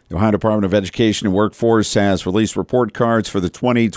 The Ohio Department of Education and Workforce has released report cards for the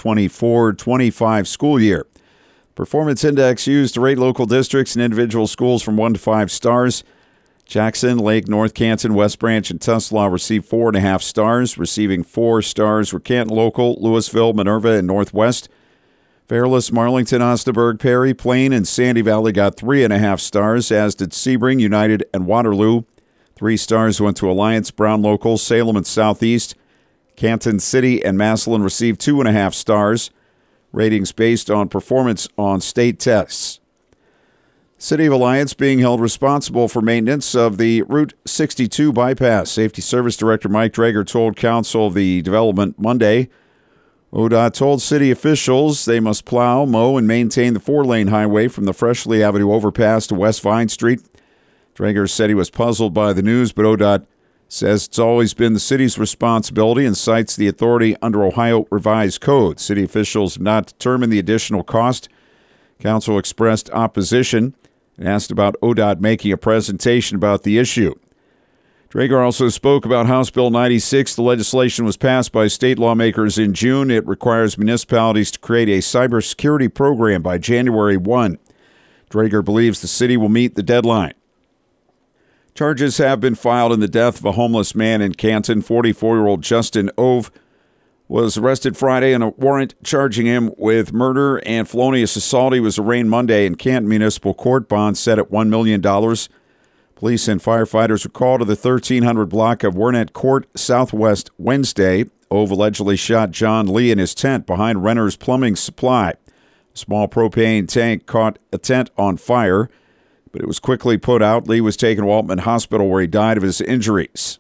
2024-25 school year. Performance index used to rate local districts and individual schools from 1 to 5 stars. Jackson, Lake, North Canton, West Branch, and Tuslaw received 4.5 stars. Receiving 4 stars were Canton Local, Louisville, Minerva, and Northwest. Fairless, Marlington, Osterburg, Perry, Plain, and Sandy Valley got 3.5 stars, as did Sebring, United, and Waterloo. 3 stars went to Alliance, Brown Local, Salem, and Southeast. Canton City and Massillon received 2.5 stars. Ratings based on performance on state tests. City of Alliance being held responsible for maintenance of the Route 62 bypass. Safety Service Director Mike Drager told Council of the development Monday. ODOT told city officials they must plow, mow, and maintain the 4-lane highway from the Freshley Avenue overpass to West Vine Street. Drager said he was puzzled by the news, but ODOT says it's always been the city's responsibility and cites the authority under Ohio Revised Code. City officials have not determined the additional cost. Council expressed opposition and asked about ODOT making a presentation about the issue. Drager also spoke about House Bill 96. The legislation was passed by state lawmakers in June. It requires municipalities to create a cybersecurity program by January 1. Drager believes the city will meet the deadline. Charges have been filed in the death of a homeless man in Canton. 44-year-old Justin Ove was arrested Friday on a warrant charging him with murder and felonious assault. He was arraigned Monday in Canton Municipal Court. Bond set at $1 million. Police and firefighters were called to the 1300 block of Wernet Court Southwest Wednesday. Ove allegedly shot John Lee in his tent behind Renner's Plumbing Supply. A small propane tank caught a tent on fire, but it was quickly put out. Lee was taken to Waltman Hospital, where he died of his injuries.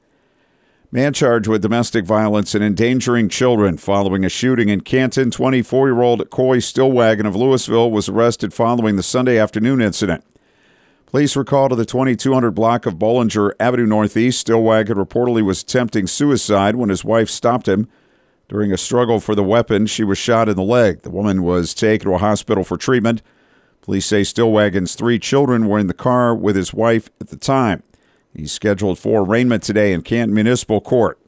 Man charged with domestic violence and endangering children following a shooting in Canton. 24-year-old Coy Stillwagon of Louisville was arrested following the Sunday afternoon incident. Police were called to the 2200 block of Bollinger Avenue Northeast. Stillwagon reportedly was attempting suicide when his wife stopped him. During a struggle for the weapon, she was shot in the leg. The woman was taken to a hospital for treatment. Police say Stillwagon's 3 children were in the car with his wife at the time. He's scheduled for arraignment today in Canton Municipal Court.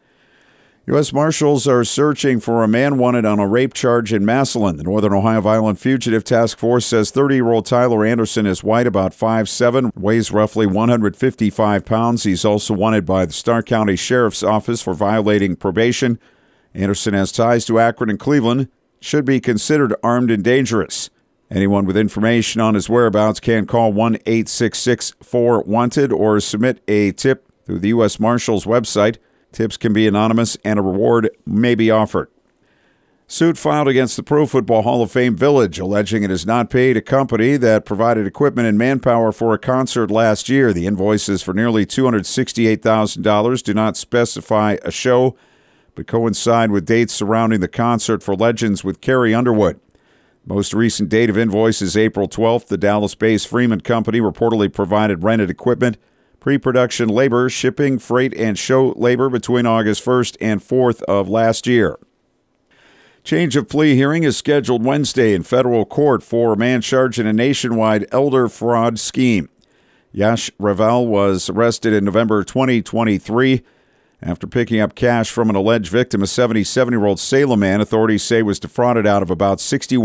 U.S. Marshals are searching for a man wanted on a rape charge in Massillon. The Northern Ohio Violent Fugitive Task Force says 30-year-old Tyler Anderson is white, about 5'7", weighs roughly 155 pounds. He's also wanted by the Stark County Sheriff's Office for violating probation. Anderson has ties to Akron and Cleveland, should be considered armed and dangerous. Anyone with information on his whereabouts can call 1-866-4-WANTED or submit a tip through the U.S. Marshals website. Tips can be anonymous and a reward may be offered. Suit filed against the Pro Football Hall of Fame Village, alleging it has not paid a company that provided equipment and manpower for a concert last year. The invoices for nearly $268,000 do not specify a show, but coincide with dates surrounding the concert for Legends with Carrie Underwood. Most recent date of invoice is April 12th. The Dallas-based Freeman Company reportedly provided rented equipment, pre-production labor, shipping, freight, and show labor between August 1st and 4th of last year. Change of plea hearing is scheduled Wednesday in federal court for a man charged in a nationwide elder fraud scheme. Yash Ravel was arrested in November 2023 after picking up cash from an alleged victim, a 77-year-old Salem man authorities say was defrauded out of about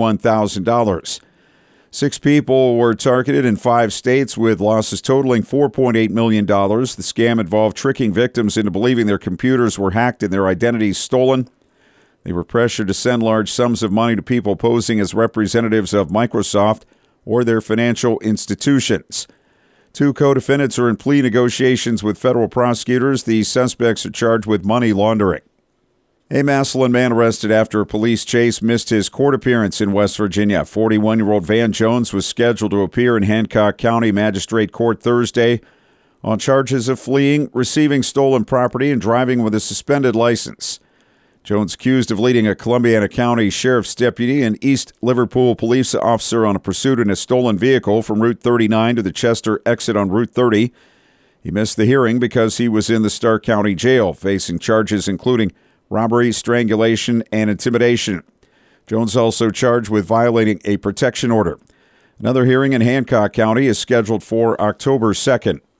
$61,000. 6 people were targeted in 5 states with losses totaling $4.8 million. The scam involved tricking victims into believing their computers were hacked and their identities stolen. They were pressured to send large sums of money to people posing as representatives of Microsoft or their financial institutions. 2 co-defendants are in plea negotiations with federal prosecutors. The suspects are charged with money laundering. A Massillon man arrested after a police chase missed his court appearance in West Virginia. 41-year-old Van Jones was scheduled to appear in Hancock County Magistrate Court Thursday on charges of fleeing, receiving stolen property, and driving with a suspended license. Jones accused of leading a Columbiana County Sheriff's deputy and East Liverpool police officer on a pursuit in a stolen vehicle from Route 39 to the Chester exit on Route 30. He missed the hearing because he was in the Stark County Jail, facing charges including robbery, strangulation, and intimidation. Jones also charged with violating a protection order. Another hearing in Hancock County is scheduled for October 2nd.